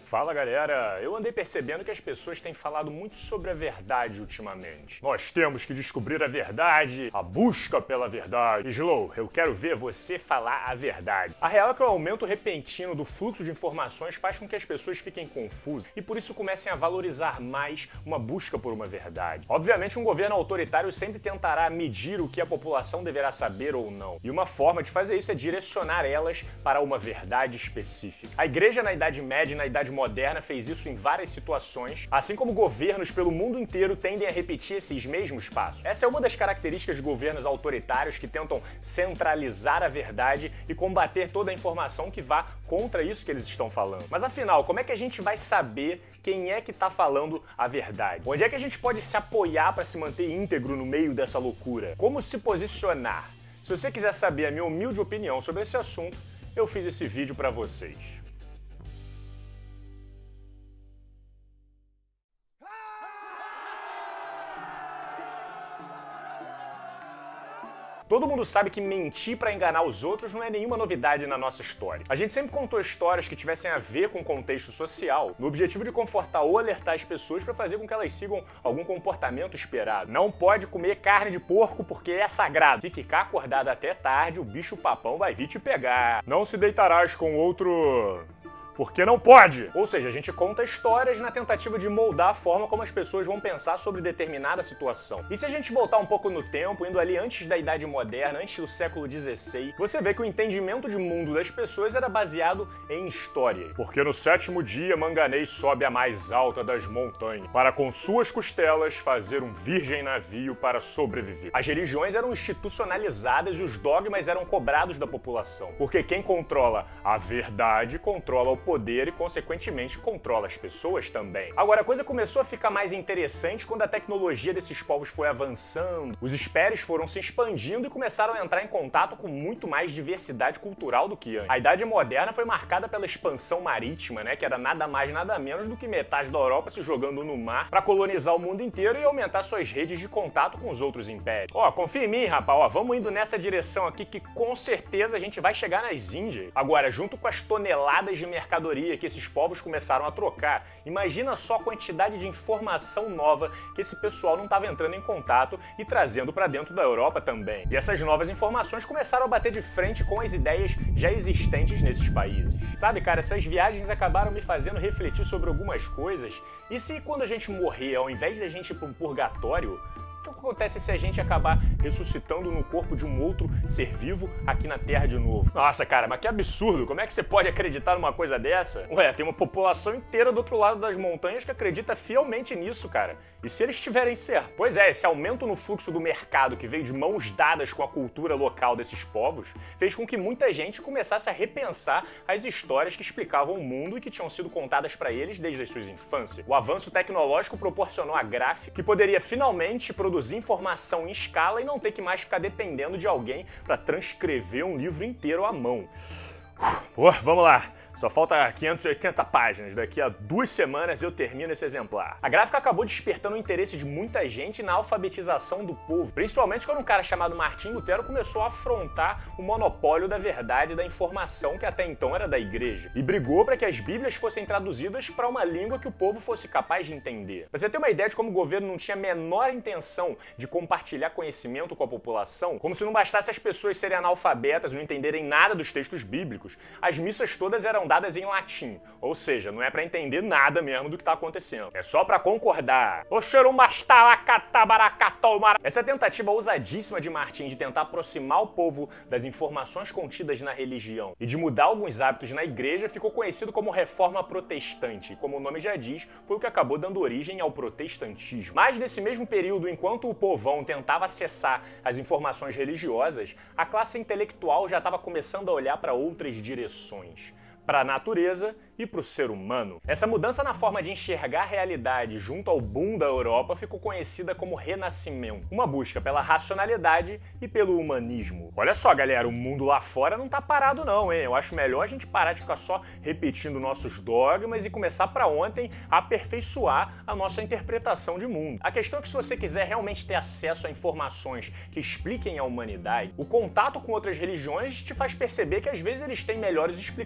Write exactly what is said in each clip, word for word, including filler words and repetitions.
Fala galera, eu andei percebendo que as pessoas têm falado muito sobre a verdade ultimamente. Nós temos que descobrir a verdade, a busca pela verdade. Slow, eu quero ver você falar a verdade. A real é que o aumento repentino do fluxo de informações faz com que as pessoas fiquem confusas e por isso comecem a valorizar mais uma busca por uma verdade. Obviamente um governo autoritário sempre tentará medir o que a população deverá saber ou não. E uma forma de fazer isso é direcionar elas para uma verdade específica. A igreja na Idade Média e na Idade moderna fez isso em várias situações, assim como governos pelo mundo inteiro tendem a repetir esses mesmos passos. Essa é uma das características de governos autoritários que tentam centralizar a verdade e combater toda a informação que vá contra isso que eles estão falando. Mas afinal, como é que a gente vai saber quem é que está falando a verdade? Onde é que a gente pode se apoiar para se manter íntegro no meio dessa loucura? Como se posicionar? Se você quiser saber a minha humilde opinião sobre esse assunto, eu fiz esse vídeo para vocês. Todo mundo sabe que mentir para enganar os outros não é nenhuma novidade na nossa história. A gente sempre contou histórias que tivessem a ver com o contexto social, no objetivo de confortar ou alertar as pessoas para fazer com que elas sigam algum comportamento esperado. Não pode comer carne de porco porque é sagrado. Se ficar acordado até tarde, o bicho-papão vai vir te pegar. Não se deitarás com outro... porque não pode! Ou seja, a gente conta histórias na tentativa de moldar a forma como as pessoas vão pensar sobre determinada situação. E se a gente voltar um pouco no tempo, indo ali antes da Idade Moderna, antes do século dezesseis, você vê que o entendimento de mundo das pessoas era baseado em história. Porque no sétimo dia Manganês sobe a mais alta das montanhas, para com suas costelas fazer um virgem navio para sobreviver. As religiões eram institucionalizadas e os dogmas eram cobrados da população. Porque quem controla a verdade controla o poder e, consequentemente, controla as pessoas também. Agora, a coisa começou a ficar mais interessante quando a tecnologia desses povos foi avançando, os impérios foram se expandindo e começaram a entrar em contato com muito mais diversidade cultural do que antes. A Idade Moderna foi marcada pela expansão marítima, né, que era nada mais nada menos do que metade da Europa se jogando no mar para colonizar o mundo inteiro e aumentar suas redes de contato com os outros impérios. Ó, confia em mim, rapaz, ó, vamos indo nessa direção aqui que com certeza a gente vai chegar nas Índias. Agora, junto com as toneladas de mercadoria que esses povos começaram a trocar, imagina só a quantidade de informação nova que esse pessoal não estava entrando em contato e trazendo para dentro da Europa também. E essas novas informações começaram a bater de frente com as ideias já existentes nesses países. Sabe, cara, essas viagens acabaram me fazendo refletir sobre algumas coisas. E se quando a gente morrer, ao invés de a gente ir para um purgatório, o que acontece se a gente acabar ressuscitando no corpo de um outro ser vivo aqui na Terra de novo? Nossa, cara, mas que absurdo! Como é que você pode acreditar numa coisa dessa? Ué, tem uma população inteira do outro lado das montanhas que acredita fielmente nisso, cara. E se eles estiverem certo? Pois é, esse aumento no fluxo do mercado que veio de mãos dadas com a cultura local desses povos fez com que muita gente começasse a repensar as histórias que explicavam o mundo e que tinham sido contadas para eles desde as suas infâncias. O avanço tecnológico proporcionou a gráfica que poderia finalmente produzir informação em escala e não ter que mais ficar dependendo de alguém para transcrever um livro inteiro à mão. Pô, vamos lá! Só falta quinhentas e oitenta páginas, daqui a duas semanas eu termino esse exemplar. A gráfica acabou despertando o interesse de muita gente na alfabetização do povo, principalmente quando um cara chamado Martim Lutero começou a afrontar o monopólio da verdade e da informação que até então era da igreja, e brigou para que as bíblias fossem traduzidas para uma língua que o povo fosse capaz de entender. Pra você ter uma ideia de como o governo não tinha a menor intenção de compartilhar conhecimento com a população, como se não bastasse as pessoas serem analfabetas e não entenderem nada dos textos bíblicos, as missas todas eram dadas em latim, ou seja, não é para entender nada mesmo do que está acontecendo. É só para concordar. Essa tentativa ousadíssima de Martim de tentar aproximar o povo das informações contidas na religião e de mudar alguns hábitos na igreja ficou conhecido como Reforma Protestante, e como o nome já diz, foi o que acabou dando origem ao protestantismo. Mas nesse mesmo período, enquanto o povão tentava acessar as informações religiosas, a classe intelectual já estava começando a olhar para outras direções, para a natureza e para o ser humano. Essa mudança na forma de enxergar a realidade junto ao boom da Europa ficou conhecida como Renascimento, uma busca pela racionalidade e pelo humanismo. Olha só, galera, o mundo lá fora não tá parado não, hein? Eu acho melhor a gente parar de ficar só repetindo nossos dogmas e começar para ontem a aperfeiçoar a nossa interpretação de mundo. A questão é que se você quiser realmente ter acesso a informações que expliquem a humanidade, o contato com outras religiões te faz perceber que às vezes eles têm melhores explicações que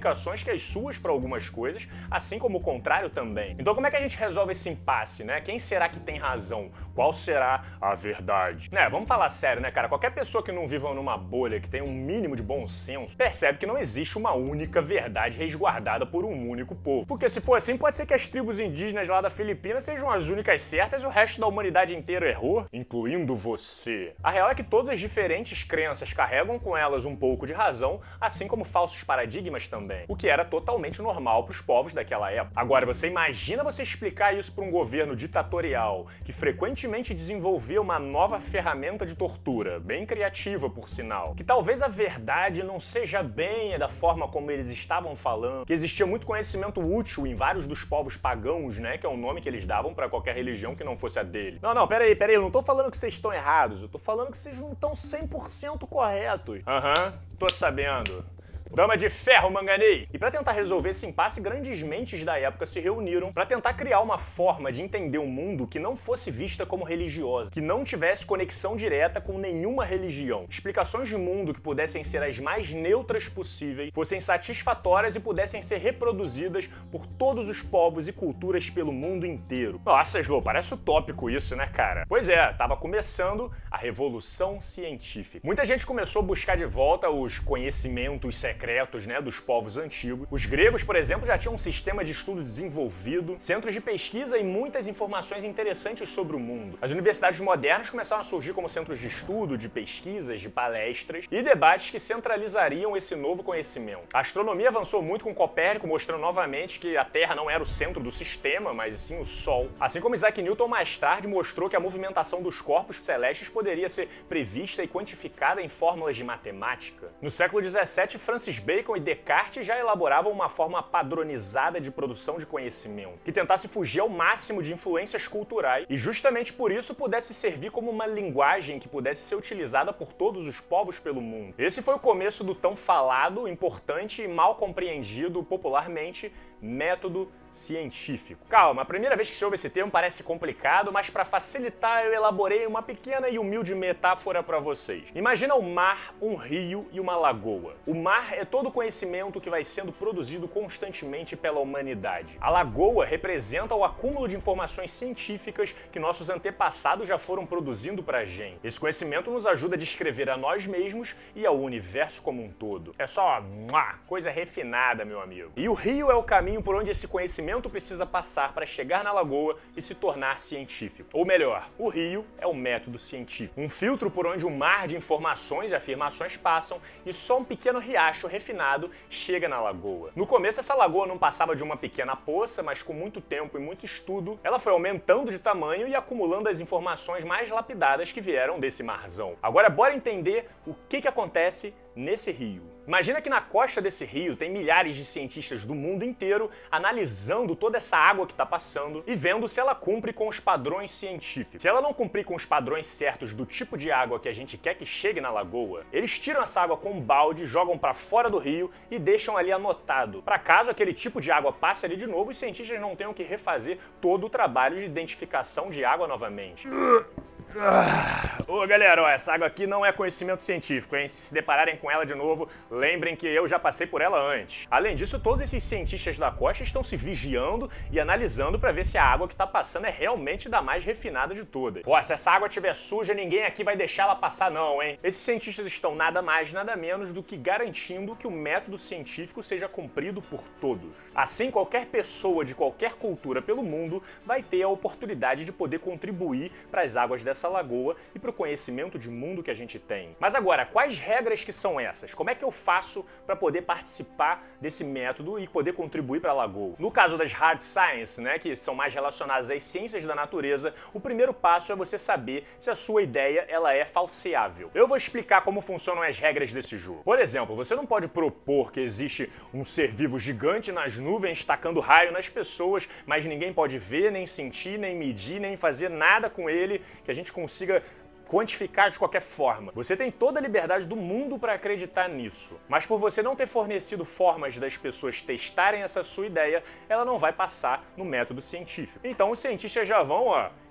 que as suas para algumas coisas, assim como o contrário também. Então como é que a gente resolve esse impasse, né? Quem será que tem razão? Qual será a verdade? Né, vamos falar sério, né, cara? Qualquer pessoa que não viva numa bolha, que tem um mínimo de bom senso, percebe que não existe uma única verdade resguardada por um único povo. Porque se for assim, pode ser que as tribos indígenas lá da Filipinas sejam as únicas certas e o resto da humanidade inteira errou, incluindo você. A real é que todas as diferentes crenças carregam com elas um pouco de razão, assim como falsos paradigmas também, o que era totalmente normal para os povos daquela época. Agora, você imagina você explicar isso para um governo ditatorial que frequentemente desenvolvia uma nova ferramenta de tortura, bem criativa por sinal, que talvez a verdade não seja bem da forma como eles estavam falando, que existia muito conhecimento útil em vários dos povos pagãos, né, que é o nome que eles davam para qualquer religião que não fosse a dele. Não, não, peraí, peraí, eu não tô falando que vocês estão errados, eu tô falando que vocês não estão cem por cento corretos. Aham, uhum, tô sabendo. Dama de ferro, Manganei! E para tentar resolver esse impasse, grandes mentes da época se reuniram para tentar criar uma forma de entender o mundo que não fosse vista como religiosa, que não tivesse conexão direta com nenhuma religião. Explicações de mundo que pudessem ser as mais neutras possíveis, fossem satisfatórias e pudessem ser reproduzidas por todos os povos e culturas pelo mundo inteiro. Nossa, Slow, parece utópico isso, né, cara? Pois é, tava começando a Revolução Científica. Muita gente começou a buscar de volta os conhecimentos secretos secretos, né, dos povos antigos. Os gregos, por exemplo, já tinham um sistema de estudo desenvolvido, centros de pesquisa e muitas informações interessantes sobre o mundo. As universidades modernas começaram a surgir como centros de estudo, de pesquisas, de palestras e debates que centralizariam esse novo conhecimento. A astronomia avançou muito com Copérnico, mostrando novamente que a Terra não era o centro do sistema, mas sim o Sol. Assim como Isaac Newton mais tarde mostrou que a movimentação dos corpos celestes poderia ser prevista e quantificada em fórmulas de matemática. No século dezessete, Francis Bacon e Descartes já elaboravam uma forma padronizada de produção de conhecimento, que tentasse fugir ao máximo de influências culturais e justamente por isso pudesse servir como uma linguagem que pudesse ser utilizada por todos os povos pelo mundo. Esse foi o começo do tão falado, importante e mal compreendido popularmente método científico. Calma, a primeira vez que se ouve esse termo parece complicado, mas para facilitar eu elaborei uma pequena e humilde metáfora para vocês. Imagina o mar, um rio e uma lagoa. O mar é todo o conhecimento que vai sendo produzido constantemente pela humanidade. A lagoa representa o acúmulo de informações científicas que nossos antepassados já foram produzindo pra gente. Esse conhecimento nos ajuda a descrever a nós mesmos e ao universo como um todo. É só uma coisa refinada, meu amigo. E o rio é o caminho por onde esse conhecimento precisa passar para chegar na lagoa e se tornar científico. Ou melhor, o rio é o método científico. Um filtro por onde um mar de informações e afirmações passam e só um pequeno riacho refinado chega na lagoa. No começo, essa lagoa não passava de uma pequena poça, mas com muito tempo e muito estudo, ela foi aumentando de tamanho e acumulando as informações mais lapidadas que vieram desse marzão. Agora, bora entender o que que acontece nesse rio. Imagina que na costa desse rio tem milhares de cientistas do mundo inteiro analisando toda essa água que está passando e vendo se ela cumpre com os padrões científicos. Se ela não cumprir com os padrões certos do tipo de água que a gente quer que chegue na lagoa, eles tiram essa água com um balde, jogam para fora do rio e deixam ali anotado. Para caso aquele tipo de água passe ali de novo, os cientistas não tenham que refazer todo o trabalho de identificação de água novamente. Ô galera, ó, essa água aqui não é conhecimento científico, hein? Se se depararem com ela de novo, lembrem que eu já passei por ela antes. Além disso, todos esses cientistas da costa estão se vigiando e analisando para ver se a água que tá passando é realmente da mais refinada de todas. Ó, se essa água estiver suja, ninguém aqui vai deixar ela passar não, hein? Esses cientistas estão nada mais, nada menos do que garantindo que o método científico seja cumprido por todos. Assim, qualquer pessoa de qualquer cultura pelo mundo vai ter a oportunidade de poder contribuir para as águas dessa lagoa e para o conhecimento de mundo que a gente tem. Mas agora, quais regras que são essas? Como é que eu faço para poder participar desse método e poder contribuir para a lagoa? No caso das hard science, né, que são mais relacionadas às ciências da natureza, o primeiro passo é você saber se a sua ideia ela é falseável. Eu vou explicar como funcionam as regras desse jogo. Por exemplo, você não pode propor que existe um ser vivo gigante nas nuvens tacando raio nas pessoas, mas ninguém pode ver, nem sentir, nem medir, nem fazer nada com ele que a gente consiga quantificar de qualquer forma. Você tem toda a liberdade do mundo para acreditar nisso, mas por você não ter fornecido formas das pessoas testarem essa sua ideia, ela não vai passar no método científico. Então os cientistas já vão, ó,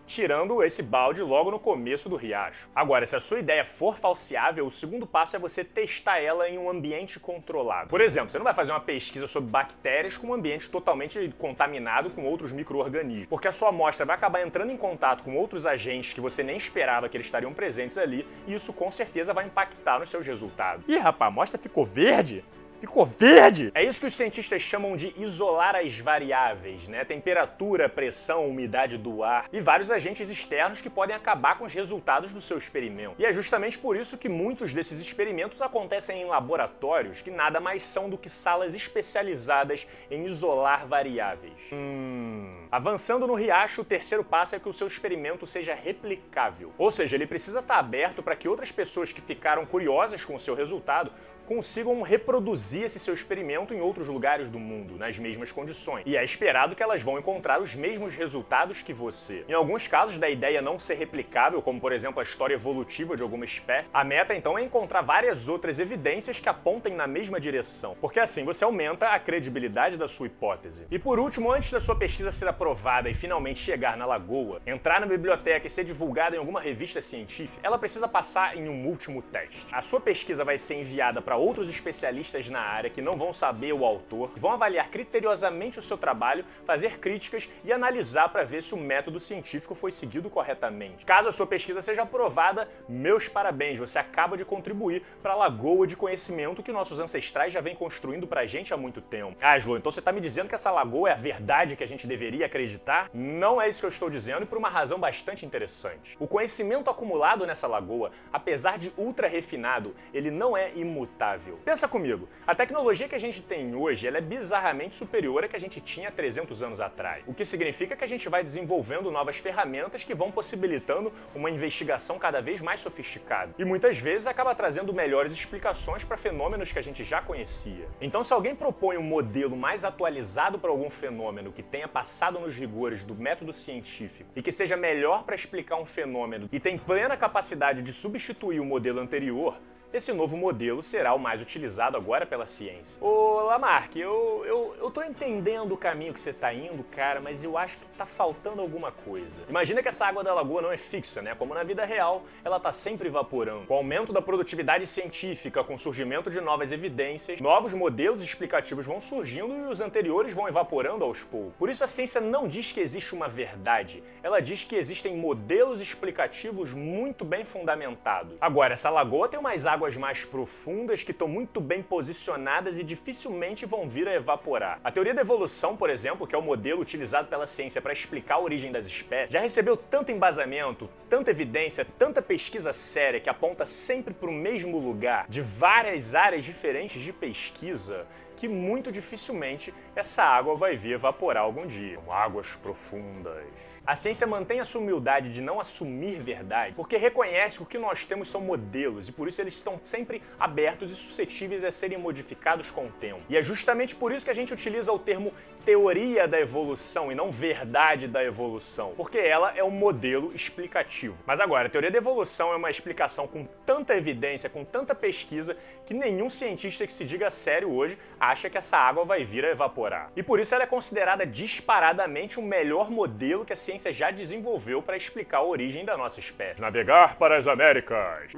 tirando esse balde logo no começo do riacho. Agora, se a sua ideia for falseável, o segundo passo é você testar ela em um ambiente controlado. Por exemplo, você não vai fazer uma pesquisa sobre bactérias com um ambiente totalmente contaminado com outros micro-organismos, porque a sua amostra vai acabar entrando em contato com outros agentes que você nem esperava que eles estariam presentes ali, e isso com certeza vai impactar nos seus resultados. Ih, rapaz, a amostra ficou verde? Ficou verde! É isso que os cientistas chamam de isolar as variáveis, né? Temperatura, pressão, umidade do ar e vários agentes externos que podem acabar com os resultados do seu experimento. E é justamente por isso que muitos desses experimentos acontecem em laboratórios que nada mais são do que salas especializadas em isolar variáveis. Hum... Avançando no riacho, o terceiro passo é que o seu experimento seja replicável. Ou seja, ele precisa estar aberto para que outras pessoas que ficaram curiosas com o seu resultado consigam reproduzir esse seu experimento em outros lugares do mundo, nas mesmas condições. E é esperado que elas vão encontrar os mesmos resultados que você. Em alguns casos da ideia não ser replicável, como por exemplo a história evolutiva de alguma espécie, a meta então é encontrar várias outras evidências que apontem na mesma direção, porque assim você aumenta a credibilidade da sua hipótese. E por último, antes da sua pesquisa ser aprovada e finalmente chegar na lagoa, entrar na biblioteca e ser divulgada em alguma revista científica, ela precisa passar em um último teste. A sua pesquisa vai ser enviada para outros especialistas na área que não vão saber o autor, que vão avaliar criteriosamente o seu trabalho, fazer críticas e analisar para ver se o método científico foi seguido corretamente. Caso a sua pesquisa seja aprovada, meus parabéns, você acaba de contribuir para a lagoa de conhecimento que nossos ancestrais já vêm construindo pra gente há muito tempo. Ah, Slo, então você tá me dizendo que essa lagoa é a verdade que a gente deveria acreditar? Não é isso que eu estou dizendo, e por uma razão bastante interessante. O conhecimento acumulado nessa lagoa, apesar de ultra refinado, ele não é imutável. Pensa comigo, a tecnologia que a gente tem hoje ela é bizarramente superior à que a gente tinha há trezentos anos atrás, o que significa que a gente vai desenvolvendo novas ferramentas que vão possibilitando uma investigação cada vez mais sofisticada e muitas vezes acaba trazendo melhores explicações para fenômenos que a gente já conhecia. Então, se alguém propõe um modelo mais atualizado para algum fenômeno que tenha passado nos rigores do método científico e que seja melhor para explicar um fenômeno e tem plena capacidade de substituir o modelo anterior, esse novo modelo será o mais utilizado agora pela ciência. Ô Lamarck, eu, eu, eu tô entendendo o caminho que você tá indo, cara, mas eu acho que tá faltando alguma coisa. Imagina que essa água da lagoa não é fixa, né? Como na vida real, ela tá sempre evaporando. Com o aumento da produtividade científica, com o surgimento de novas evidências, novos modelos explicativos vão surgindo e os anteriores vão evaporando aos poucos. Por isso a ciência não diz que existe uma verdade, ela diz que existem modelos explicativos muito bem fundamentados. Agora, essa lagoa tem umas águas águas mais profundas que estão muito bem posicionadas e dificilmente vão vir a evaporar. A teoria da evolução, por exemplo, que é o modelo utilizado pela ciência para explicar a origem das espécies, já recebeu tanto embasamento, tanta evidência, tanta pesquisa séria que aponta sempre para o mesmo lugar, de várias áreas diferentes de pesquisa, que muito dificilmente essa água vai vir evaporar algum dia. Águas profundas. A ciência mantém a sua humildade de não assumir verdade, porque reconhece que o que nós temos são modelos e por isso eles estão sempre abertos e suscetíveis a serem modificados com o tempo. E é justamente por isso que a gente utiliza o termo teoria da evolução e não verdade da evolução, porque ela é um modelo explicativo. Mas agora, a teoria da evolução é uma explicação com tanta evidência, com tanta pesquisa, que nenhum cientista que se diga sério hoje acha que essa água vai vir a evaporar. E por isso ela é considerada disparadamente o melhor modelo que a ciência já desenvolveu para explicar a origem da nossa espécie. Navegar para as Américas.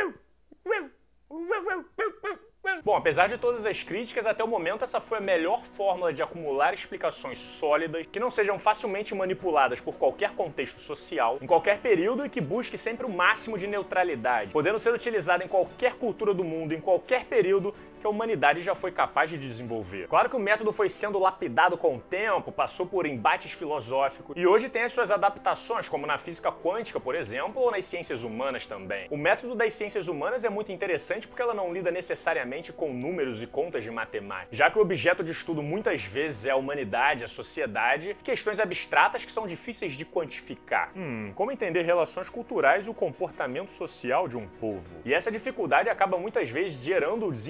Bom, apesar de todas as críticas, até o momento essa foi a melhor fórmula de acumular explicações sólidas, que não sejam facilmente manipuladas por qualquer contexto social, em qualquer período e que busque sempre o máximo de neutralidade, podendo ser utilizada em qualquer cultura do mundo, em qualquer período que a humanidade já foi capaz de desenvolver. Claro que o método foi sendo lapidado com o tempo, passou por embates filosóficos e hoje tem as suas adaptações, como na física quântica, por exemplo, ou nas ciências humanas também. O método das ciências humanas é muito interessante porque ela não lida necessariamente com números e contas de matemática, já que o objeto de estudo muitas vezes é a humanidade, a sociedade, questões abstratas que são difíceis de quantificar. Hum, como entender relações culturais e o comportamento social de um povo? E essa dificuldade acaba muitas vezes gerando o desentendimento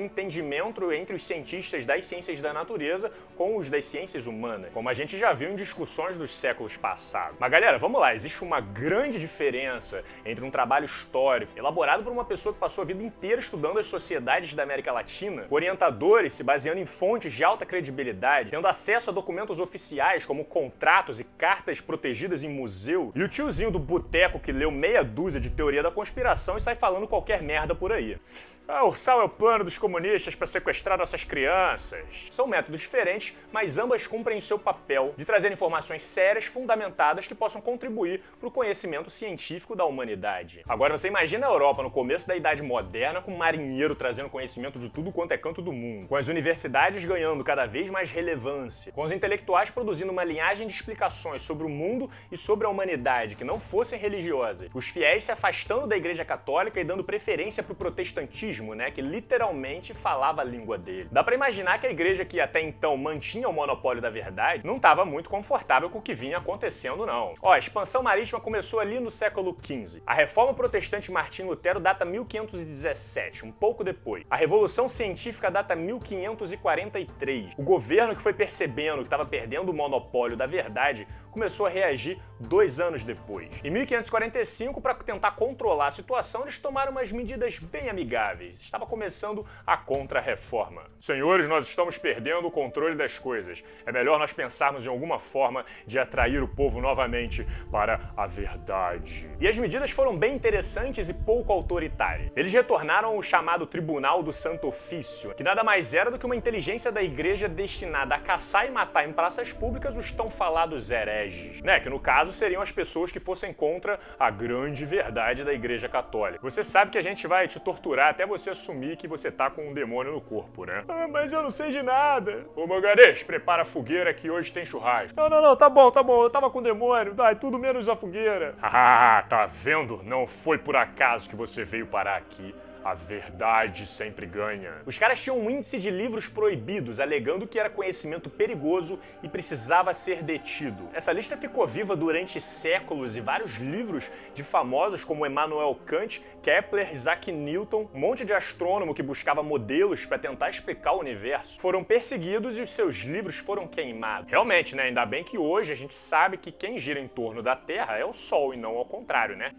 entendimento entre os cientistas das ciências da natureza com os das ciências humanas, como a gente já viu em discussões dos séculos passados. Mas galera, vamos lá, existe uma grande diferença entre um trabalho histórico, elaborado por uma pessoa que passou a vida inteira estudando as sociedades da América Latina, orientadores se baseando em fontes de alta credibilidade, tendo acesso a documentos oficiais como contratos e cartas protegidas em museu, e o tiozinho do boteco que leu meia dúzia de teoria da conspiração e sai falando qualquer merda por aí. Ah, o sal é o plano dos comunistas para sequestrar nossas crianças. São métodos diferentes, mas ambas cumprem seu papel de trazer informações sérias, fundamentadas, que possam contribuir para o conhecimento científico da humanidade. Agora você imagina a Europa no começo da Idade Moderna com um marinheiro trazendo conhecimento de tudo quanto é canto do mundo, com as universidades ganhando cada vez mais relevância, com os intelectuais produzindo uma linhagem de explicações sobre o mundo e sobre a humanidade que não fossem religiosas, os fiéis se afastando da Igreja Católica e dando preferência para o protestantismo, né, que literalmente falava a língua dele. Dá pra imaginar que a igreja, que até então mantinha o monopólio da verdade, não estava muito confortável com o que vinha acontecendo, não. Ó, a expansão marítima começou ali no século quinze. A reforma protestante Martim Lutero data mil quinhentos e dezessete, um pouco depois. A revolução científica data mil quinhentos e quarenta e três. O governo, que foi percebendo que estava perdendo o monopólio da verdade, começou a reagir dois anos depois. Em mil quinhentos e quarenta e cinco, para tentar controlar a situação, eles tomaram umas medidas bem amigáveis. Estava começando a Contra-Reforma. Senhores, nós estamos perdendo o controle das coisas. É melhor nós pensarmos em alguma forma de atrair o povo novamente para a verdade. E as medidas foram bem interessantes e pouco autoritárias. Eles retornaram o chamado Tribunal do Santo Ofício, que nada mais era do que uma inteligência da igreja destinada a caçar e matar em praças públicas os tão falados hereges, né? Que no caso seriam as pessoas que fossem contra a grande verdade da Igreja Católica. Você sabe que a gente vai te torturar até você assumir que você tá com um demônio no corpo, né? Ah, mas eu não sei de nada. Ô, Mogarês, prepara a fogueira que hoje tem churrasco. Não, não, não, tá bom, tá bom, eu tava com demônio, tá, é tudo menos a fogueira. Ah, tá vendo? Não foi por acaso que você veio parar aqui. A verdade sempre ganha. Os caras tinham um índice de livros proibidos, alegando que era conhecimento perigoso e precisava ser detido. Essa lista ficou viva durante séculos e vários livros de famosos como Immanuel Kant, Kepler, Isaac Newton, um monte de astrônomo que buscava modelos para tentar explicar o universo, foram perseguidos e os seus livros foram queimados. Realmente, né? Ainda bem que hoje a gente sabe que quem gira em torno da Terra é o Sol e não ao contrário, né?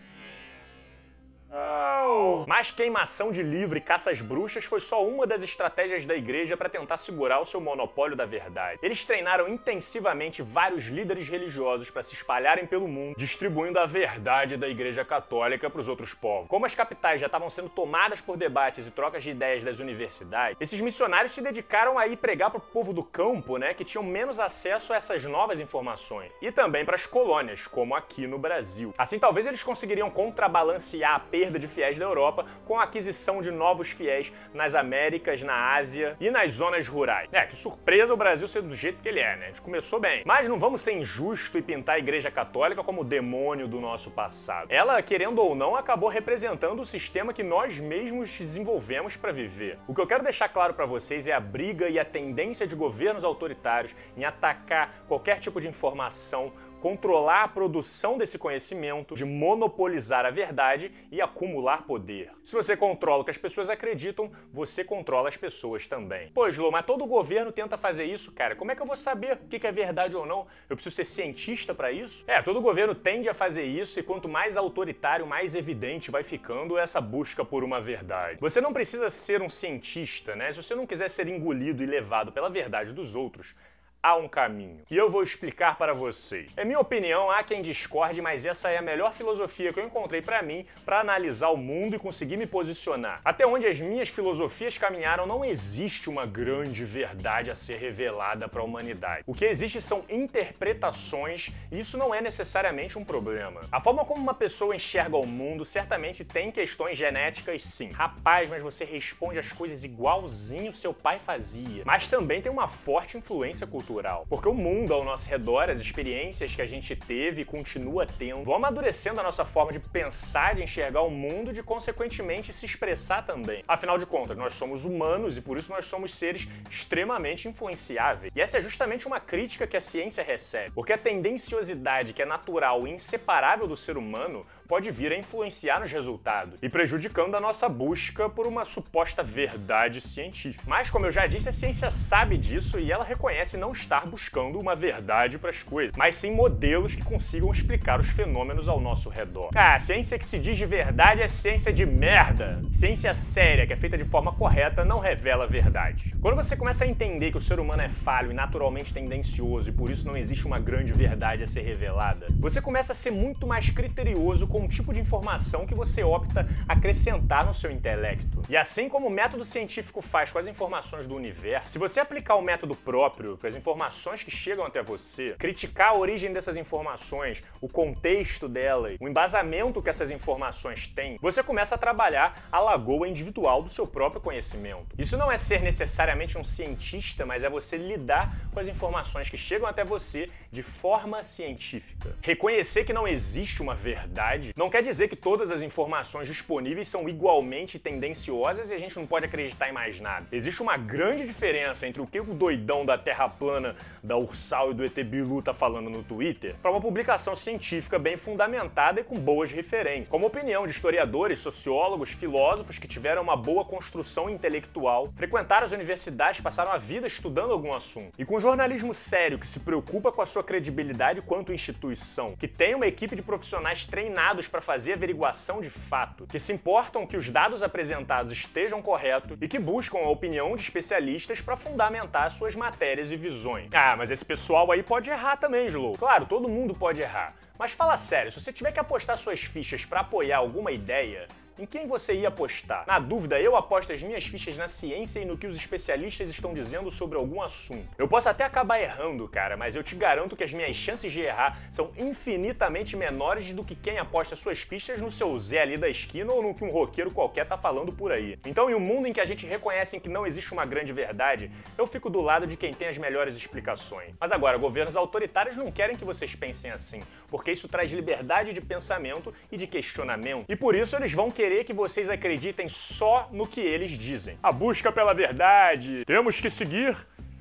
Oh. Mas queimação de livro e caça às bruxas foi só uma das estratégias da igreja para tentar segurar o seu monopólio da verdade. Eles treinaram intensivamente vários líderes religiosos para se espalharem pelo mundo, distribuindo a verdade da Igreja Católica para os outros povos. Como as capitais já estavam sendo tomadas por debates e trocas de ideias das universidades, esses missionários se dedicaram a ir pregar para o povo do campo, né, que tinham menos acesso a essas novas informações. E também para as colônias, como aqui no Brasil. Assim, talvez eles conseguiriam contrabalancear a perda de fiéis da Europa com a aquisição de novos fiéis nas Américas, na Ásia e nas zonas rurais. É, que surpresa o Brasil ser do jeito que ele é, né? A gente começou bem. Mas não vamos ser injusto e pintar a Igreja Católica como o demônio do nosso passado. Ela, querendo ou não, acabou representando o sistema que nós mesmos desenvolvemos para viver. O que eu quero deixar claro para vocês é a briga e a tendência de governos autoritários em atacar qualquer tipo de informação, controlar a produção desse conhecimento, de monopolizar a verdade e acumular poder. Se você controla o que as pessoas acreditam, você controla as pessoas também. Pô, Slow, mas todo governo tenta fazer isso, cara. Como é que eu vou saber o que é verdade ou não? Eu preciso ser cientista para isso? É, todo governo tende a fazer isso e quanto mais autoritário, mais evidente vai ficando essa busca por uma verdade. Você não precisa ser um cientista, né? Se você não quiser ser engolido e levado pela verdade dos outros, há um caminho, que eu vou explicar para vocês. É minha opinião, há quem discorde, mas essa é a melhor filosofia que eu encontrei para mim para analisar o mundo e conseguir me posicionar. Até onde as minhas filosofias caminharam, não existe uma grande verdade a ser revelada para a humanidade. O que existe são interpretações e isso não é necessariamente um problema. A forma como uma pessoa enxerga o mundo certamente tem questões genéticas, sim. Rapaz, mas você responde as coisas igualzinho seu pai fazia. Mas também tem uma forte influência cultural. Porque o mundo ao nosso redor, as experiências que a gente teve e continua tendo, vão amadurecendo a nossa forma de pensar, de enxergar o mundo e de, consequentemente, se expressar também. Afinal de contas, nós somos humanos e por isso nós somos seres extremamente influenciáveis. E essa é justamente uma crítica que a ciência recebe. Porque a tendenciosidade que é natural e inseparável do ser humano pode vir a influenciar nos resultados e prejudicando a nossa busca por uma suposta verdade científica. Mas, como eu já disse, a ciência sabe disso e ela reconhece não estar buscando uma verdade para as coisas, mas sim modelos que consigam explicar os fenômenos ao nosso redor. Ah, a ciência que se diz de verdade é ciência de merda. Ciência séria, que é feita de forma correta, não revela verdade. Quando você começa a entender que o ser humano é falho e naturalmente tendencioso e por isso não existe uma grande verdade a ser revelada, você começa a ser muito mais criterioso com o tipo de informação que você opta acrescentar no seu intelecto. E assim como o método científico faz com as informações do universo, se você aplicar o método próprio, com as informações que chegam até você, criticar a origem dessas informações, o contexto delas, o embasamento que essas informações têm, você começa a trabalhar a lagoa individual do seu próprio conhecimento. Isso não é ser necessariamente um cientista, mas é você lidar com as informações que chegam até você de forma científica. Reconhecer que não existe uma verdade não quer dizer que todas as informações disponíveis são igualmente tendenciosas e a gente não pode acreditar em mais nada. Existe uma grande diferença entre o que o doidão da Terra plana, da Ursal e do E T Bilu tá falando no Twitter para uma publicação científica bem fundamentada e com boas referências, como a opinião de historiadores, sociólogos, filósofos que tiveram uma boa construção intelectual, frequentaram as universidades, passaram a vida estudando algum assunto. E com jornalismo sério que se preocupa com a sua credibilidade quanto instituição, que tem uma equipe de profissionais treinados para fazer averiguação de fato, que se importam que os dados apresentados estejam corretos e que buscam a opinião de especialistas para fundamentar suas matérias e visões. Ah, mas esse pessoal aí pode errar também, Slow. Claro, todo mundo pode errar. Mas fala sério, se você tiver que apostar suas fichas para apoiar alguma ideia, em quem você ia apostar? Na dúvida, eu aposto as minhas fichas na ciência e no que os especialistas estão dizendo sobre algum assunto. Eu posso até acabar errando, cara, mas eu te garanto que as minhas chances de errar são infinitamente menores do que quem aposta suas fichas no seu Zé ali da esquina ou no que um roqueiro qualquer tá falando por aí. Então, em um mundo em que a gente reconhece que não existe uma grande verdade, eu fico do lado de quem tem as melhores explicações. Mas agora, governos autoritários não querem que vocês pensem assim, porque isso traz liberdade de pensamento e de questionamento. E por isso eles vão querer querer que vocês acreditem só no que eles dizem. A busca pela verdade. Temos que seguir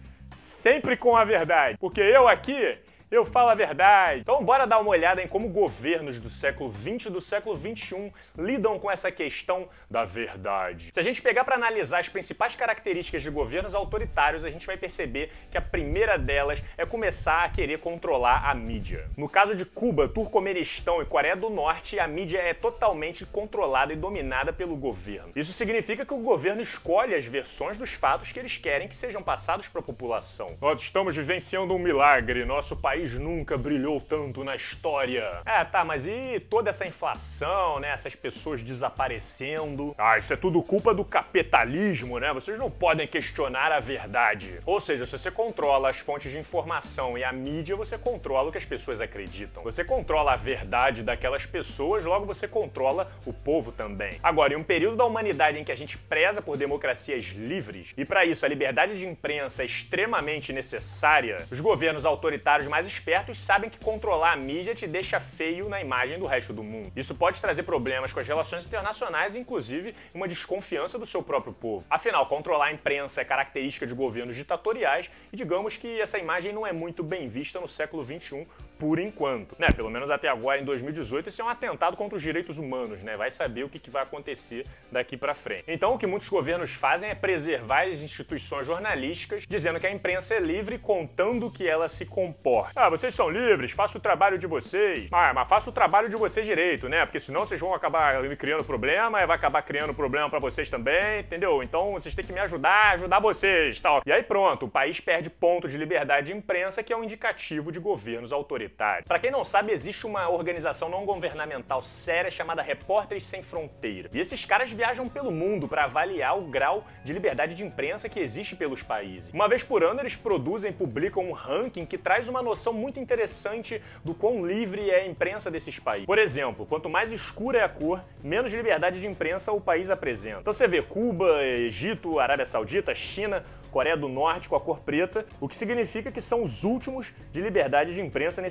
sempre com a verdade. Porque eu aqui, eu falo a verdade. Então bora dar uma olhada em como governos do século vinte e do século vinte e um lidam com essa questão da verdade. Se a gente pegar para analisar as principais características de governos autoritários, a gente vai perceber que a primeira delas é começar a querer controlar a mídia. No caso de Cuba, Turcomenistão e Coreia do Norte, a mídia é totalmente controlada e dominada pelo governo. Isso significa que o governo escolhe as versões dos fatos que eles querem que sejam passados para a população. Nós estamos vivenciando um milagre, nosso país nunca brilhou tanto na história. É, tá, mas e toda essa inflação, né? Essas pessoas desaparecendo? Ah, isso é tudo culpa do capitalismo, né? Vocês não podem questionar a verdade. Ou seja, se você controla as fontes de informação e a mídia, você controla o que as pessoas acreditam. Você controla a verdade daquelas pessoas, logo você controla o povo também. Agora, em um período da humanidade em que a gente preza por democracias livres, e para isso a liberdade de imprensa é extremamente necessária, os governos autoritários mais espertos sabem que controlar a mídia te deixa feio na imagem do resto do mundo. Isso pode trazer problemas com as relações internacionais e, inclusive, uma desconfiança do seu próprio povo. Afinal, controlar a imprensa é característica de governos ditatoriais e digamos que essa imagem não é muito bem vista no século vinte e um por enquanto, né? Pelo menos até agora, em dois mil e dezoito, isso é um atentado contra os direitos humanos, né? Vai saber o que vai acontecer daqui pra frente. Então, o que muitos governos fazem é preservar as instituições jornalísticas, dizendo que a imprensa é livre, contando que ela se comporta. Ah, vocês são livres, façam o trabalho de vocês. Ah, mas faça o trabalho de vocês direito, né? Porque senão vocês vão acabar criando problema, e vai acabar criando problema pra vocês também, entendeu? Então, vocês têm que me ajudar, ajudar vocês, tal. E aí pronto, o país perde pontos de liberdade de imprensa, que é um indicativo de governos autoritários. Para quem não sabe, existe uma organização não governamental séria chamada Repórteres Sem Fronteira. E esses caras viajam pelo mundo para avaliar o grau de liberdade de imprensa que existe pelos países. Uma vez por ano, eles produzem e publicam um ranking que traz uma noção muito interessante do quão livre é a imprensa desses países. Por exemplo, quanto mais escura é a cor, menos liberdade de imprensa o país apresenta. Então você vê Cuba, Egito, Arábia Saudita, China, Coreia do Norte com a cor preta, o que significa que são os últimos de liberdade de imprensa nesse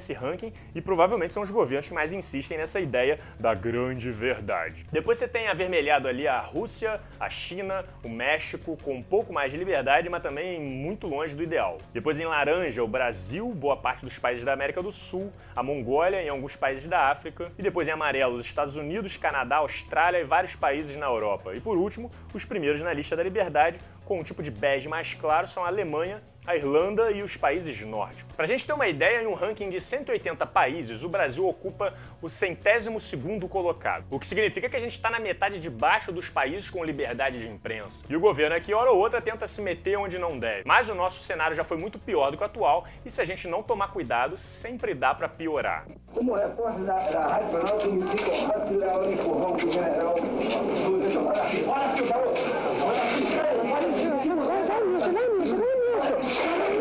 nesse ranking e provavelmente são os governos que mais insistem nessa ideia da grande verdade. Depois você tem avermelhado ali a Rússia, a China, o México, com um pouco mais de liberdade, mas também muito longe do ideal. Depois em laranja, o Brasil, boa parte dos países da América do Sul, a Mongólia e alguns países da África. E depois em amarelo, os Estados Unidos, Canadá, Austrália e vários países na Europa. E por último, os primeiros na lista da liberdade, com um tipo de bege mais claro, são a Alemanha, a Irlanda e os países nórdicos. Pra gente ter uma ideia, em um ranking de cento e oitenta países, o Brasil ocupa o centésimo segundo colocado, o que significa que a gente está na metade de baixo dos países com liberdade de imprensa. E o governo aqui, hora ou outra, tenta se meter onde não deve. Mas o nosso cenário já foi muito pior do que o atual, e se a gente não tomar cuidado, sempre dá pra piorar. Como repórter da, da Rádio Jornal, que me fica honrado de levar o empurrão que o general... Olha aqui, olha aqui, garoto! Olha aqui, olha aqui! Vai nisso, vai nisso, vai nisso!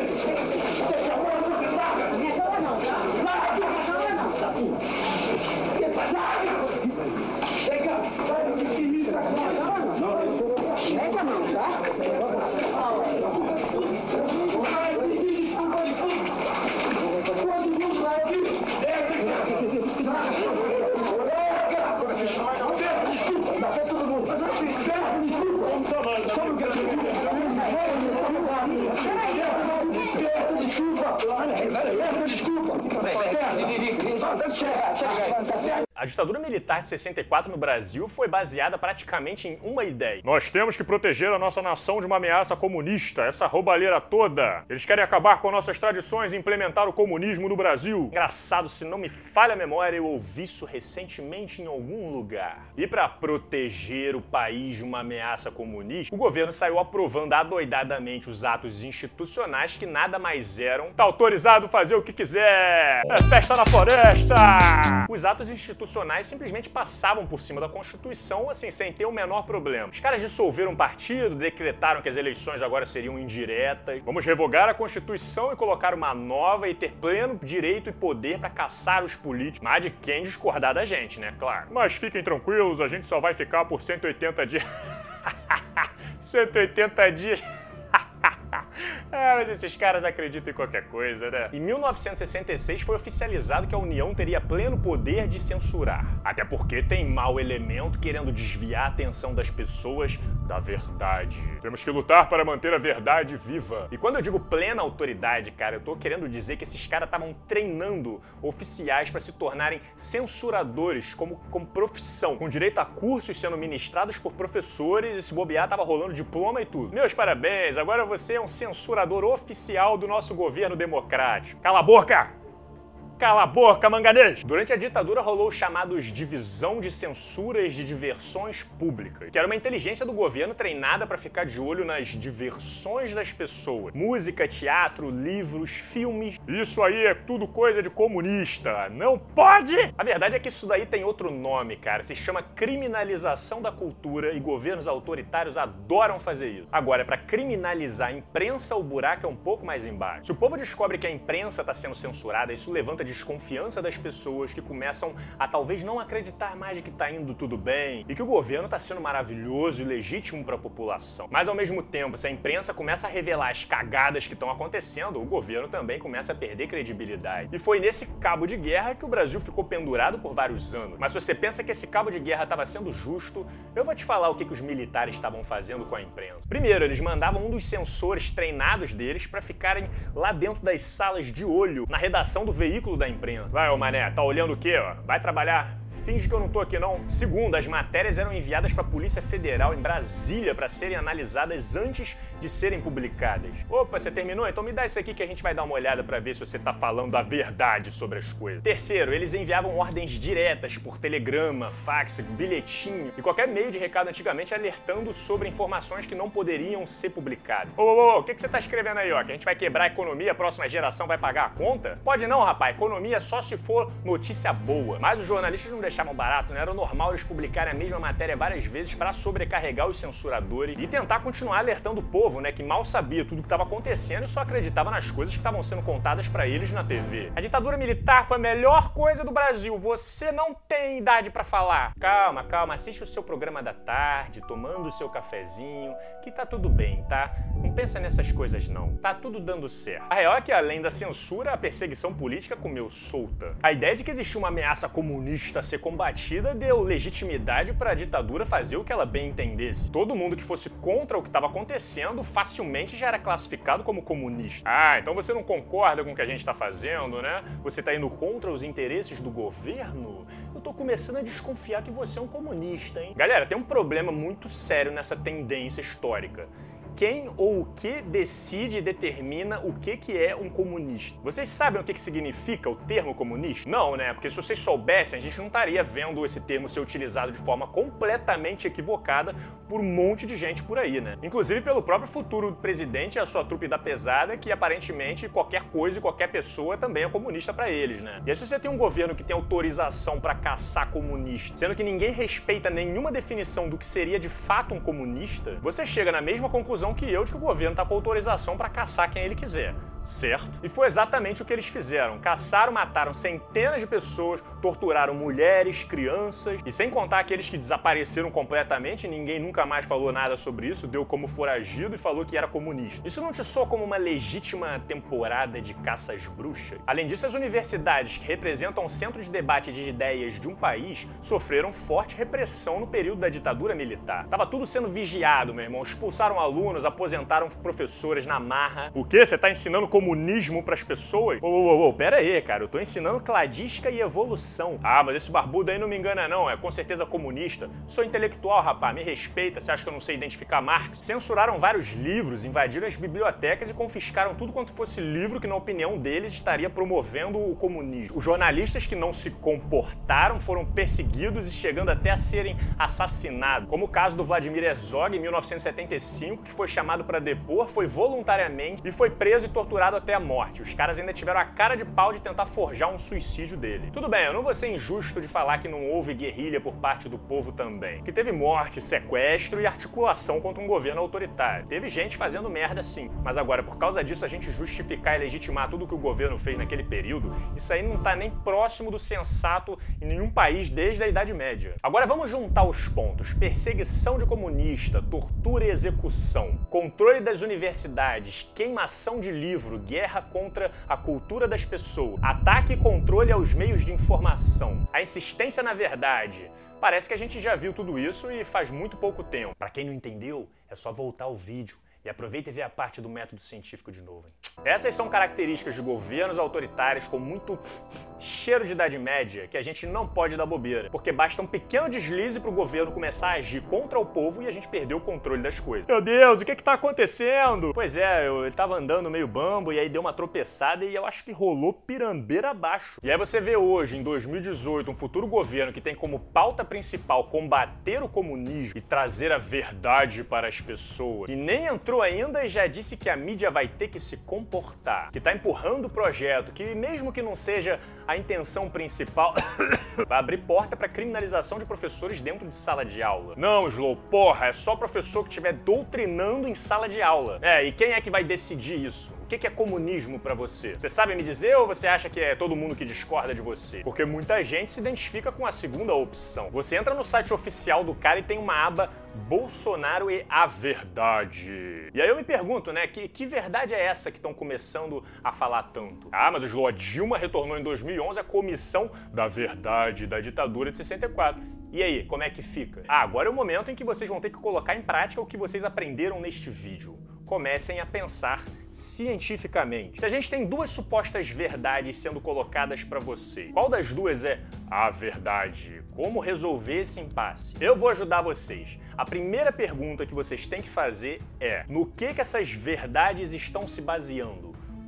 A ditadura militar de sessenta e quatro no Brasil foi baseada praticamente em uma ideia. Nós temos que proteger a nossa nação de uma ameaça comunista, essa roubalheira toda. Eles querem acabar com nossas tradições e implementar o comunismo no Brasil. Engraçado, se não me falha a memória, eu ouvi isso recentemente em algum lugar. E para proteger o país de uma ameaça comunista, o governo saiu aprovando adoidadamente os atos institucionais que nada mais eram tá autorizado fazer o que quiser. É festa na floresta! Os atos institucionais simplesmente passavam por cima da Constituição, assim, sem ter o menor problema. Os caras dissolveram o partido, decretaram que as eleições agora seriam indiretas. Vamos revogar a Constituição e colocar uma nova e ter pleno direito e poder para caçar os políticos. Mas de quem discordar da gente, né? Claro. Mas fiquem tranquilos, a gente só vai ficar por cento e oitenta dias. cento e oitenta dias. Ah, mas esses caras acreditam em qualquer coisa, né? Em mil novecentos e sessenta e seis foi oficializado que a União teria pleno poder de censurar. Até porque tem mau elemento querendo desviar a atenção das pessoas da verdade. Temos que lutar para manter a verdade viva. E quando eu digo plena autoridade, cara, eu tô querendo dizer que esses caras estavam treinando oficiais para se tornarem censuradores como, como profissão, com direito a cursos sendo ministrados por professores e se bobear tava rolando diploma e tudo. Meus parabéns, agora você é um censurador oficial do nosso governo democrático. Cala a boca! Cala a boca, manganês! Durante a ditadura rolou os chamados Divisão de Censuras de Diversões Públicas, que era uma inteligência do governo treinada para ficar de olho nas diversões das pessoas. Música, teatro, livros, filmes. Isso aí é tudo coisa de comunista. Não pode! A verdade é que isso daí tem outro nome, cara. Se chama criminalização da cultura e governos autoritários adoram fazer isso. Agora, para criminalizar a imprensa, o buraco é um pouco mais embaixo. Se o povo descobre que a imprensa está sendo censurada, isso levanta desconfiança das pessoas que começam a talvez não acreditar mais de que tá indo tudo bem e que o governo tá sendo maravilhoso e legítimo para a população. Mas ao mesmo tempo, se a imprensa começa a revelar as cagadas que estão acontecendo, o governo também começa a perder credibilidade. E foi nesse cabo de guerra que o Brasil ficou pendurado por vários anos. Mas se você pensa que esse cabo de guerra estava sendo justo, eu vou te falar o que, que os militares estavam fazendo com a imprensa. Primeiro, eles mandavam um dos censores treinados deles para ficarem lá dentro das salas de olho, na redação do veículo da imprensa. Vai, ô mané, tá olhando o quê, ó? Vai trabalhar. Finge que eu não tô aqui, não. Segundo, as matérias eram enviadas para a Polícia Federal em Brasília para serem analisadas antes de serem publicadas. Opa, você terminou? Então me dá isso aqui que a gente vai dar uma olhada para ver se você tá falando a verdade sobre as coisas. Terceiro, eles enviavam ordens diretas por telegrama, fax, bilhetinho e qualquer meio de recado antigamente alertando sobre informações que não poderiam ser publicadas. Ô, ô, ô, o que, que você tá escrevendo aí, ó? Que a gente vai quebrar a economia, a próxima geração vai pagar a conta? Pode não, rapaz. Economia só se for notícia boa. Mas os jornalistas não deixaram achavam barato, né? Era normal eles publicarem a mesma matéria várias vezes para sobrecarregar os censuradores e tentar continuar alertando o povo, né, que mal sabia tudo o que estava acontecendo e só acreditava nas coisas que estavam sendo contadas para eles na T V. A ditadura militar foi a melhor coisa do Brasil, você não tem idade para falar. Calma, calma, assiste o seu programa da tarde, tomando o seu cafezinho, que tá tudo bem, tá? Não pensa nessas coisas não, tá tudo dando certo. A real é que além da censura, a perseguição política comeu solta. A ideia de que existia uma ameaça comunista a ser combatida deu legitimidade para a ditadura fazer o que ela bem entendesse. Todo mundo que fosse contra o que estava acontecendo facilmente já era classificado como comunista. Ah, então você não concorda com o que a gente está fazendo, né? Você está indo contra os interesses do governo? Eu tô começando a desconfiar que você é um comunista, hein? Galera, tem um problema muito sério nessa tendência histórica. Quem ou o que decide e determina o que, que é um comunista? Vocês sabem o que, que significa o termo comunista? Não, né? Porque se vocês soubessem, a gente não estaria vendo esse termo ser utilizado de forma completamente equivocada por um monte de gente por aí, né? Inclusive pelo próprio futuro presidente e a sua trupe da pesada, que aparentemente qualquer coisa e qualquer pessoa também é comunista pra eles, né? E aí se você tem um governo que tem autorização pra caçar comunistas, sendo que ninguém respeita nenhuma definição do que seria de fato um comunista, você chega na mesma conclusão que eu de que o governo tá com autorização para caçar quem ele quiser, certo? E foi exatamente o que eles fizeram. Caçaram, mataram centenas de pessoas, torturaram mulheres, crianças, e sem contar aqueles que desapareceram completamente, ninguém nunca mais falou nada sobre isso, deu como foragido e falou que era comunista. Isso não te soa como uma legítima temporada de caça às bruxas? Além disso, as universidades, que representam o centro de debate de ideias de um país, sofreram forte repressão no período da ditadura militar. Tava tudo sendo vigiado, meu irmão. Expulsaram alunos, aposentaram professoras na marra. O quê? Você tá ensinando comunismo pras pessoas? Ô, ô, ô, pera aí, cara. Eu tô ensinando cladística e evolução. Ah, mas esse barbudo aí não me engana não. É com certeza comunista. Sou intelectual, rapaz. Me respeita. Você acha que eu não sei identificar Marx? Censuraram vários livros, invadiram as bibliotecas e confiscaram tudo quanto fosse livro que, na opinião deles, estaria promovendo o comunismo. Os jornalistas que não se comportaram foram perseguidos e chegando até a serem assassinados. Como o caso do Vladimir Herzog, em mil novecentos e setenta e cinco, que foi chamado para depor, foi voluntariamente e foi preso e torturado até a morte. Os caras ainda tiveram a cara de pau de tentar forjar um suicídio dele. Tudo bem, eu não vou ser injusto de falar que não houve guerrilha por parte do povo também. Que teve morte, sequestro e articulação contra um governo autoritário. Teve gente fazendo merda sim. Mas agora, por causa disso, a gente justificar e legitimar tudo que o governo fez naquele período, isso aí não tá nem próximo do sensato em nenhum país desde a Idade Média. Agora vamos juntar os pontos. Perseguição de comunista, tortura e execução, controle das universidades, queimação de livro, guerra contra a cultura das pessoas, ataque e controle aos meios de informação, a insistência na verdade. Parece que a gente já viu tudo isso e faz muito pouco tempo. Para quem não entendeu, é só voltar ao vídeo. E aproveita e vê a parte do método científico de novo, hein? Essas são características de governos autoritários com muito cheiro de Idade Média que a gente não pode dar bobeira, porque basta um pequeno deslize para o governo começar a agir contra o povo e a gente perdeu o controle das coisas. Meu Deus, o que que tá acontecendo? Pois é, eu, eu tava andando meio bambo e aí deu uma tropeçada e eu acho que rolou pirambeira abaixo. E aí você vê hoje, em dois mil e dezoito, um futuro governo que tem como pauta principal combater o comunismo e trazer a verdade para as pessoas, e nem entrou ainda e já disse que a mídia vai ter que se comportar, que tá empurrando o projeto, que mesmo que não seja a intenção principal, vai abrir porta para criminalização de professores dentro de sala de aula. Não, Slow, porra, é só professor que estiver doutrinando em sala de aula. É, e quem é que vai decidir isso? O que é comunismo pra você? Você sabe me dizer ou você acha que é todo mundo que discorda de você? Porque muita gente se identifica com a segunda opção. Você entra no site oficial do cara e tem uma aba Bolsonaro e a verdade. E aí eu me pergunto, né, que, que verdade é essa que estão começando a falar tanto? Ah, mas o Slow, a Dilma retornou em dois mil e onze à Comissão da Verdade da Ditadura de sessenta e quatro. E aí, como é que fica? Ah, agora é o momento em que vocês vão ter que colocar em prática o que vocês aprenderam neste vídeo. Comecem a pensar cientificamente. Se a gente tem duas supostas verdades sendo colocadas para você, qual das duas é a verdade? Como resolver esse impasse? Eu vou ajudar vocês. A primeira pergunta que vocês têm que fazer é: no que que essas verdades estão se baseando?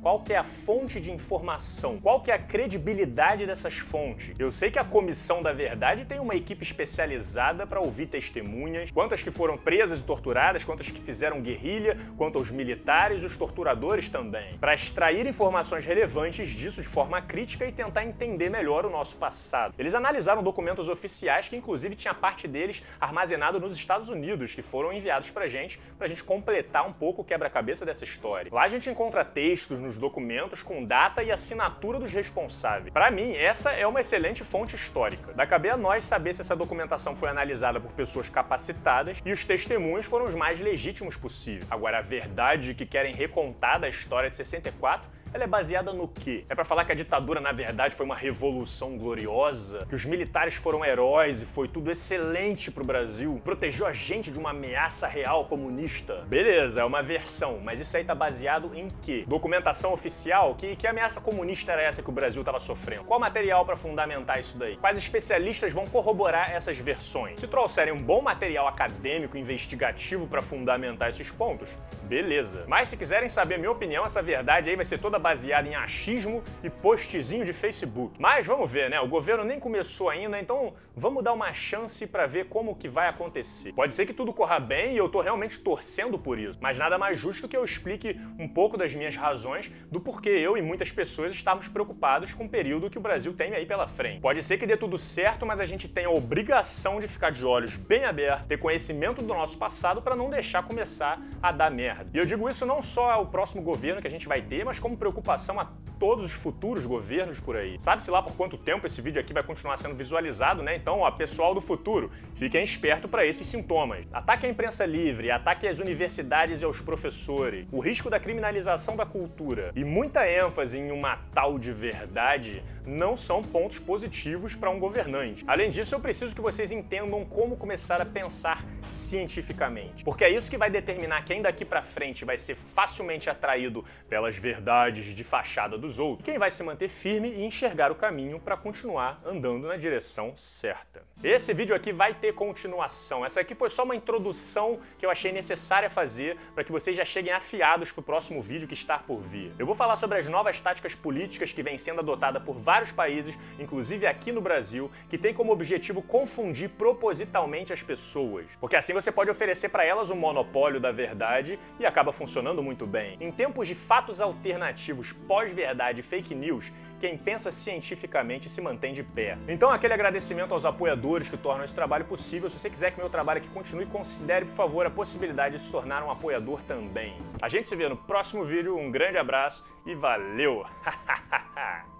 Qual que é a fonte de informação? Qual que é a credibilidade dessas fontes? Eu sei que a Comissão da Verdade tem uma equipe especializada para ouvir testemunhas, quantas que foram presas e torturadas, quantas que fizeram guerrilha, quanto aos militares e os torturadores também, para extrair informações relevantes disso de forma crítica e tentar entender melhor o nosso passado. Eles analisaram documentos oficiais que inclusive tinha parte deles armazenado nos Estados Unidos, que foram enviados pra gente, pra gente completar um pouco o quebra-cabeça dessa história. Lá a gente encontra textos nos documentos com data e assinatura dos responsáveis. Pra mim, essa é uma excelente fonte histórica. Vai caber a nós saber se essa documentação foi analisada por pessoas capacitadas e os testemunhos foram os mais legítimos possível. Agora, a verdade que querem recontar da história de sessenta e quatro, ela é baseada no quê? É pra falar que a ditadura, na verdade, foi uma revolução gloriosa? Que os militares foram heróis e foi tudo excelente pro Brasil? Protegeu a gente de uma ameaça real comunista? Beleza, é uma versão, mas isso aí tá baseado em quê? Documentação oficial? Que, que ameaça comunista era essa que o Brasil tava sofrendo? Qual material pra fundamentar isso daí? Quais especialistas vão corroborar essas versões? Se trouxerem um bom material acadêmico investigativo pra fundamentar esses pontos, beleza. Mas se quiserem saber a minha opinião, essa verdade aí vai ser toda baseada em achismo e postzinho de Facebook. Mas vamos ver, né? O governo nem começou ainda, então vamos dar uma chance pra ver como que vai acontecer. Pode ser que tudo corra bem e eu tô realmente torcendo por isso, mas nada mais justo que eu explique um pouco das minhas razões do porquê eu e muitas pessoas estamos preocupados com o período que o Brasil tem aí pela frente. Pode ser que dê tudo certo, mas a gente tem a obrigação de ficar de olhos bem abertos, ter conhecimento do nosso passado pra não deixar começar a dar merda. E eu digo isso não só ao próximo governo que a gente vai ter, mas como preocupação a todos os futuros governos por aí. Sabe-se lá por quanto tempo esse vídeo aqui vai continuar sendo visualizado, né? Então, ó, pessoal do futuro, fiquem espertos para esses sintomas. Ataque à imprensa livre, ataque às universidades e aos professores, o risco da criminalização da cultura e muita ênfase em uma tal de verdade não são pontos positivos para um governante. Além disso, eu preciso que vocês entendam como começar a pensar cientificamente, porque é isso que vai determinar quem daqui para frente vai ser facilmente atraído pelas verdades de fachada dos outros, quem vai se manter firme e enxergar o caminho para continuar andando na direção certa. Esse vídeo aqui vai ter continuação. Essa aqui foi só uma introdução que eu achei necessária fazer para que vocês já cheguem afiados para o próximo vídeo que está por vir. Eu vou falar sobre as novas táticas políticas que vêm sendo adotadas por vários países, inclusive aqui no Brasil, que tem como objetivo confundir propositalmente as pessoas, porque assim você pode oferecer para elas o monopólio da verdade e acaba funcionando muito bem. Em tempos de fatos alternativos, pós-verdade e fake news, quem pensa cientificamente se mantém de pé. Então, aquele agradecimento aos apoiadores que tornam esse trabalho possível. Se você quiser que meu trabalho aqui continue, considere, por favor, a possibilidade de se tornar um apoiador também. A gente se vê no próximo vídeo, um grande abraço e valeu!